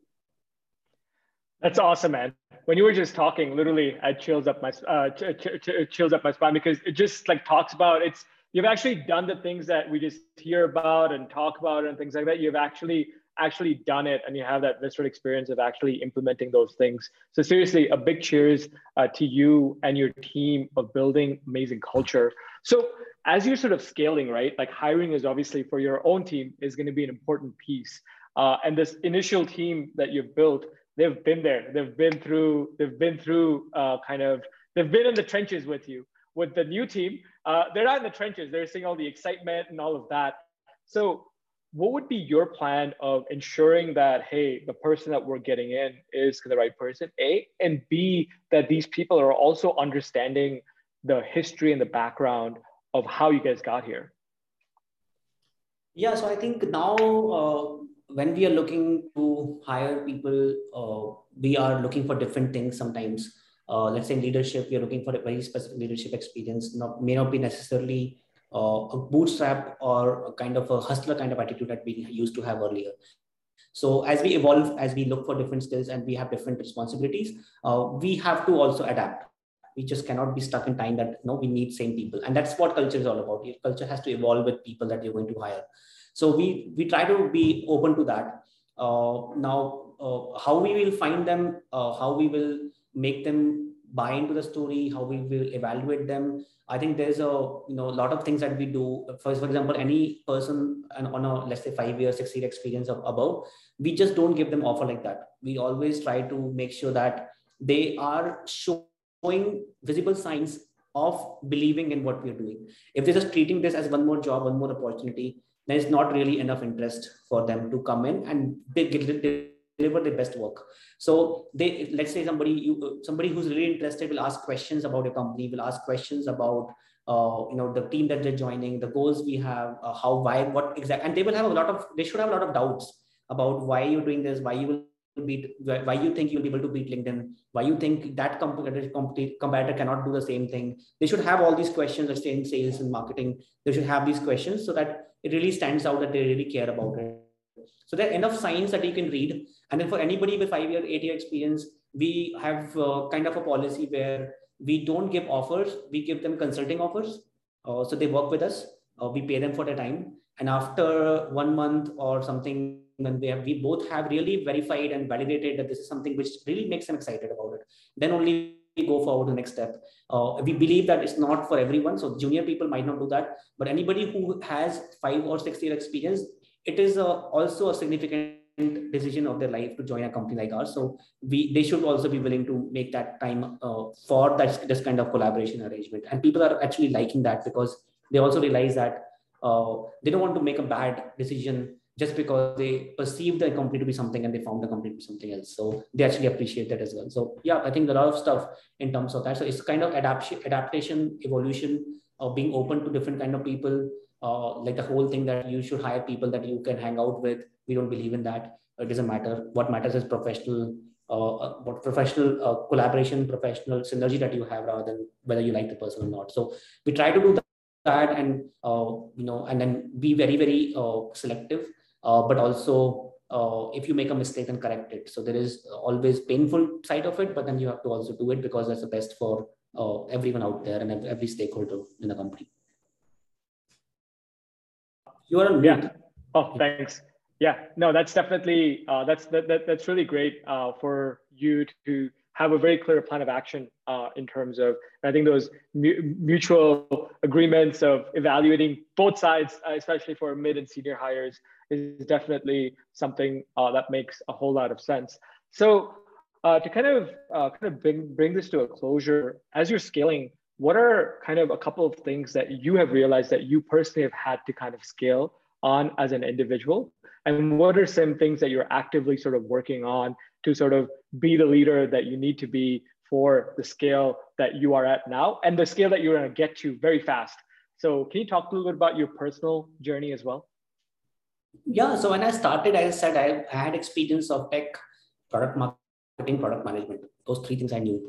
That's awesome, man. When you were just talking, literally, I chills up my uh, ch ch ch chills up my spine, because it just like talks about it's. You've actually done the things that we just hear about and talk about and things like that. You've actually actually done it, and you have that visceral experience of actually implementing those things. So seriously, a big cheers uh, to you and your team of building amazing culture. So as you're sort of scaling, right? Like hiring is obviously for your own team is going to be an important piece. Uh, and this initial team that you've built, they've been there. They've been through. They've been through uh, kind of. They've been in the trenches with you. With the new team, uh, they're not in the trenches. They're seeing all the excitement and all of that. So what would be your plan of ensuring that, hey, the person that we're getting in is the right person, A, and B, that these people are also understanding the history and the background of how you guys got here? Yeah, so I think now uh, when we are looking to hire people, uh, we are looking for different things sometimes. Uh, let's say leadership, we are looking for a very specific leadership experience, not, may not be necessarily uh, a bootstrap or a kind of a hustler kind of attitude that we used to have earlier. So as we evolve, as we look for different skills and we have different responsibilities, uh, we have to also adapt. We just cannot be stuck in time that no, we need same people. And that's what culture is all about. Your culture has to evolve with people that you're going to hire. So we, we try to be open to that. Uh, now, uh, how we will find them, uh, how we will make them buy into the story, how we will evaluate them. I think there's a you know a lot of things that we do. For, for example, any person on a let's say five year, six year experience of above, we just don't give them offer like that. We always try to make sure that they are showing visible signs of believing in what we are doing. If they're just treating this as one more job, one more opportunity, then it's not really enough interest for them to come in and they get they deliver their best work. So they, let's say somebody, you, somebody who's really interested will ask questions about your company, will ask questions about, uh, you know, the team that they're joining, the goals we have, uh, how, why, what exactly, and they will have a lot of, they should have a lot of doubts about why you're doing this, why you will beat, why you think you'll be able to beat LinkedIn, why you think that competitor, competitor cannot do the same thing. They should have all these questions, let's say in sales and marketing, they should have these questions so that it really stands out that they really care about it. So there are enough signs that you can read. And then for anybody with five year, eight year experience, we have uh, kind of a policy where we don't give offers, we give them consulting offers. Uh, so they work with us, uh, we pay them for their time. And after one month or something, when we have, we both have really verified and validated that this is something which really makes them excited about it, then only we go forward to the next step. Uh, we believe that it's not for everyone. So junior people might not do that, but anybody who has five or six year experience, it is a, also a significant decision of their life to join a company like ours. So we they should also be willing to make that time uh, for that this kind of collaboration arrangement. And people are actually liking that because they also realize that uh, they don't want to make a bad decision just because they perceive the company to be something and they found the company to be something else. So they actually appreciate that as well. So yeah, I think a lot of stuff in terms of that. So it's kind of adaptation, adaptation, evolution, of uh, being open to different kind of people. Uh, like the whole thing that you should hire people that you can hang out with. We don't believe in that. It doesn't matter. What matters is professional, uh, what professional uh, collaboration, professional synergy that you have rather than whether you like the person or not. So we try to do that and, uh, you know, and then be very, very uh, selective. Uh, but also, uh, if you make a mistake, then correct it. So there is always painful side of it, but then you have to also do it because that's the best for uh, everyone out there and every stakeholder in the company. You are on mute. Yeah. Oh, thanks. Yeah. No, that's definitely uh, that's that, that that's really great uh, for you to have a very clear plan of action uh, in terms of, I think those mu mutual agreements of evaluating both sides, uh, especially for mid and senior hires, is definitely something uh, that makes a whole lot of sense. So uh, to kind of uh, kind of bring, bring this to a closure, as you're scaling, what are kind of a couple of things that you have realized that you personally have had to kind of scale on as an individual? And what are some things that you're actively sort of working on to sort of be the leader that you need to be for the scale that you are at now and the scale that you're going to get to very fast? So can you talk a little bit about your personal journey as well? Yeah, so when I started, as I said, I, I had experience of tech, product marketing, product management. Those three things I knew.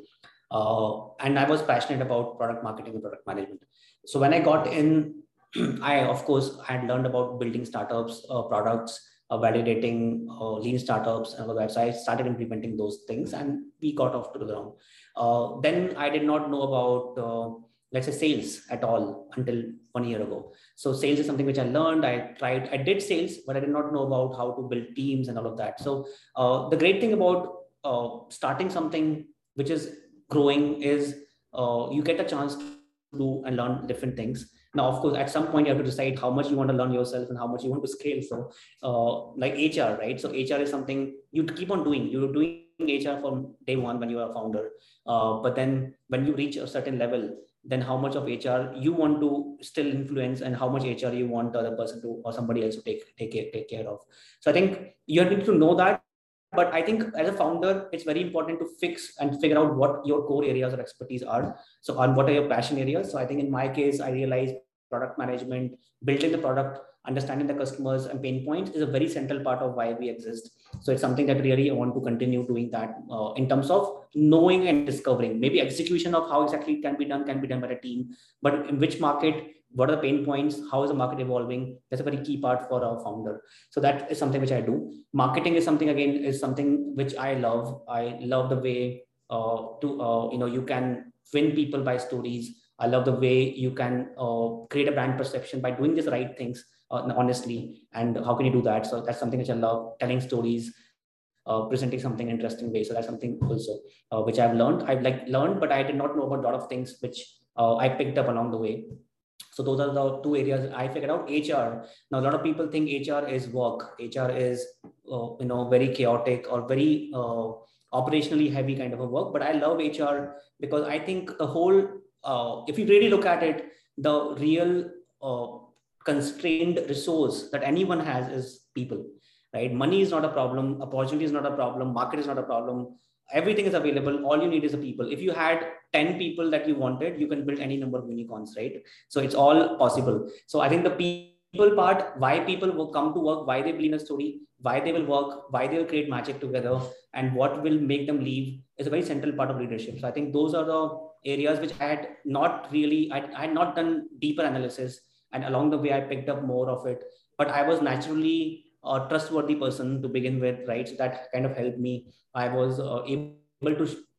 Uh, and I was passionate about product marketing and product management. So when I got in, I, of course, had learned about building startups, uh, products, uh, validating uh, lean startups and all that. So I started implementing those things and we got off to the ground. Uh, then I did not know about, uh, let's say, sales at all until one year ago. So sales is something which I learned. I tried, I did sales, but I did not know about how to build teams and all of that. So uh, the great thing about uh, starting something which is growing is uh, you get a chance to do and learn different things. Now, of course, at some point you have to decide how much you want to learn yourself and how much you want to scale. So uh, like H R, right? So H R is something you keep on doing. You're doing H R from day one when you are a founder. Uh, but then when you reach a certain level, then how much of H R you want to still influence and how much H R you want the other person to or somebody else to take, take, take care of. So I think you need to know that. But I think as a founder, it's very important to fix and figure out what your core areas of expertise are. So on what are your passion areas? So I think in my case, I realized product management, building the product, understanding the customers and pain points is a very central part of why we exist. So it's something that really I want to continue doing that uh, in terms of knowing and discovering. Maybe execution of how exactly it can be done can be done by a team, but in which market, what are the pain points? How is the market evolving? That's a very key part for a founder. So that is something which I do. Marketing is something, again, is something which I love. I love the way uh, to, uh, you know, you can win people by stories. I love the way you can uh, create a brand perception by doing these right things, uh, honestly. And how can you do that? So that's something which I love, telling stories, uh, presenting something interesting way. So that's something also uh, which I've learned. I've like learned, but I did not know about a lot of things which uh, I picked up along the way. So those are the two areas I figured out. H R. Now, a lot of people think H R is work. H R is, uh, you know, very chaotic or very uh, operationally heavy kind of a work. But I love H R because I think the whole, uh, if you really look at it, the real uh, constrained resource that anyone has is people, right? Money is not a problem. Opportunity is not a problem. Market is not a problem. Everything is available. All you need is a people. If you had ten people that you wanted, you can build any number of unicorns, right? So it's all possible. So I think the people part, why people will come to work, why they believe in a story, why they will work, why they will create magic together, and what will make them leave is a very central part of leadership. So I think those are the areas which I had not really, I, I had not done deeper analysis. And along the way, I picked up more of it. But I was naturally a trustworthy person to begin with, right? So that kind of helped me. I was uh, able to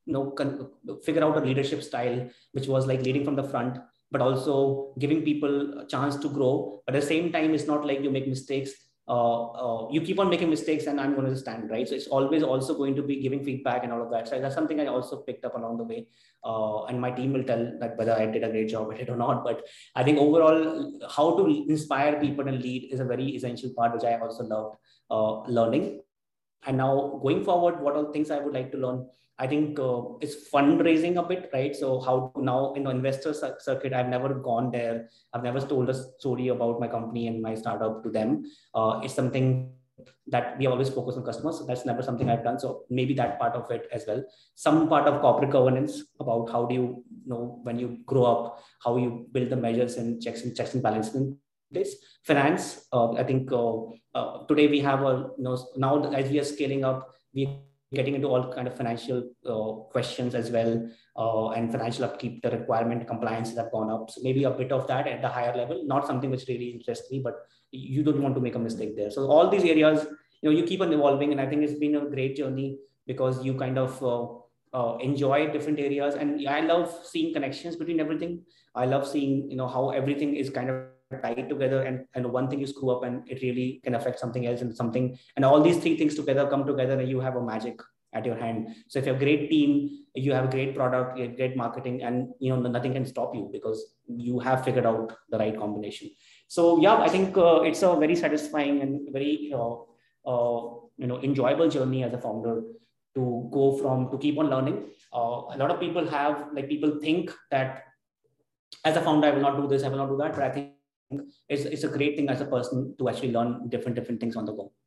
you know, con- figure out a leadership style, which was like leading from the front, but also giving people a chance to grow. But at the same time, it's not like you make mistakes. Uh, uh, you keep on making mistakes and I'm going to stand, right? So it's always also going to be giving feedback and all of that. So that's something I also picked up along the way. Uh, and my team will tell that whether I did a great job at it or not. But I think overall, how to inspire people and lead is a very essential part, which I also loved uh, learning. And now going forward, what are things I would like to learn? I think uh, it's fundraising a bit, right? So how to now in the investor circuit, I've never gone there. I've never told a story about my company and my startup to them. Uh, it's something that we always focus on customers. So that's never something I've done. So maybe that part of it as well. Some part of corporate governance about how do you, you know, when you grow up, how you build the measures and checks and checks and balances. Place. Finance, uh, I think uh, uh, today we have a, you know, now as we are scaling up, we're getting into all kind of financial uh, questions as well, uh, and financial upkeep, the requirement compliances have gone up. So maybe a bit of that at the higher level, not something which really interests me, but you don't want to make a mistake there. So all these areas, you know, you keep on evolving, and I think it's been a great journey because you kind of uh, uh, enjoy different areas, and I love seeing connections between everything. I love seeing, you know, how everything is kind of tied together, and, and one thing you screw up and it really can affect something else and something, and all these three things together come together and you have a magic at your hand. So if you have a great team, you have a great product, you have great marketing, and you know nothing can stop you because you have figured out the right combination. So yeah, I think uh, it's a very satisfying and very uh, uh, you know enjoyable journey as a founder to go from to keep on learning. Uh, a lot of people have like people think that as a founder I will not do this, I will not do that, but I think It's, it's a great thing as a person to actually learn different, different things on the go.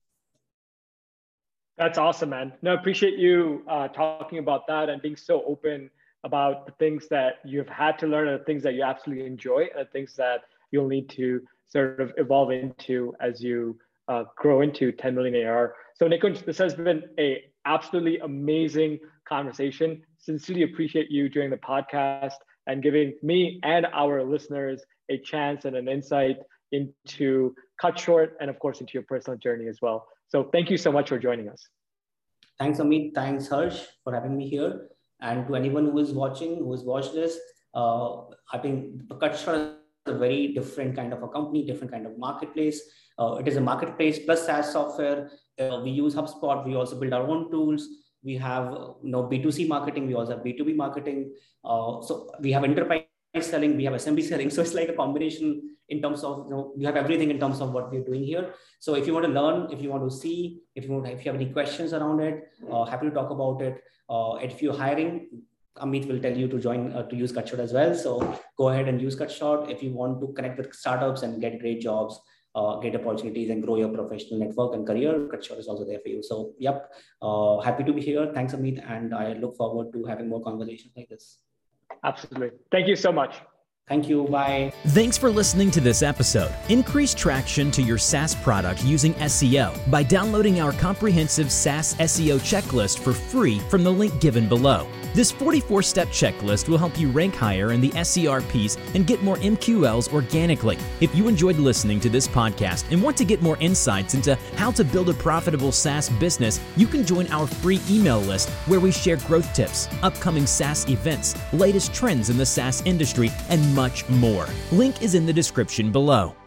That's awesome, man. No, I appreciate you uh, talking about that and being so open about the things that you've had to learn and the things that you absolutely enjoy and the things that you'll need to sort of evolve into as you uh, grow into ten million A R. So Nikunj, this has been a absolutely amazing conversation. Sincerely appreciate you doing the podcast and giving me and our listeners a chance and an insight into CutShort and of course into your personal journey as well. So thank you so much for joining us. Thanks, Amit. Thanks, Harsh, for having me here. And to anyone who is watching, who has watched this, uh, I think CutShort is a very different kind of a company, different kind of marketplace. Uh, it is a marketplace plus SaaS software. Uh, we use HubSpot. We also build our own tools. We have you know, B two C marketing. We also have B two B marketing. Uh, so we have enterprise selling, we have S M B selling. So it's like a combination in terms of, you know, you have everything in terms of what we're doing here. So if you want to learn, if you want to see, if you want to, if you have any questions around it, uh, happy to talk about it. Uh, if you're hiring, Amit will tell you to join, uh, to use CutShort as well. So go ahead and use CutShort. If you want to connect with startups and get great jobs, uh, get opportunities and grow your professional network and career, CutShort is also there for you. So yep, uh, happy to be here. Thanks, Amit. And I look forward to having more conversations like this. Absolutely. Thank you so much. Thank you. Bye. Thanks for listening to this episode. Increase traction to your SaaS product using S E O by downloading our comprehensive SaaS S E O checklist for free from the link given below. This forty-four step checklist will help you rank higher in the S E R piece and get more M Q Ls organically. If you enjoyed listening to this podcast and want to get more insights into how to build a profitable SaaS business, you can join our free email list where we share growth tips, upcoming SaaS events, latest trends in the SaaS industry, and much more. Link is in the description below.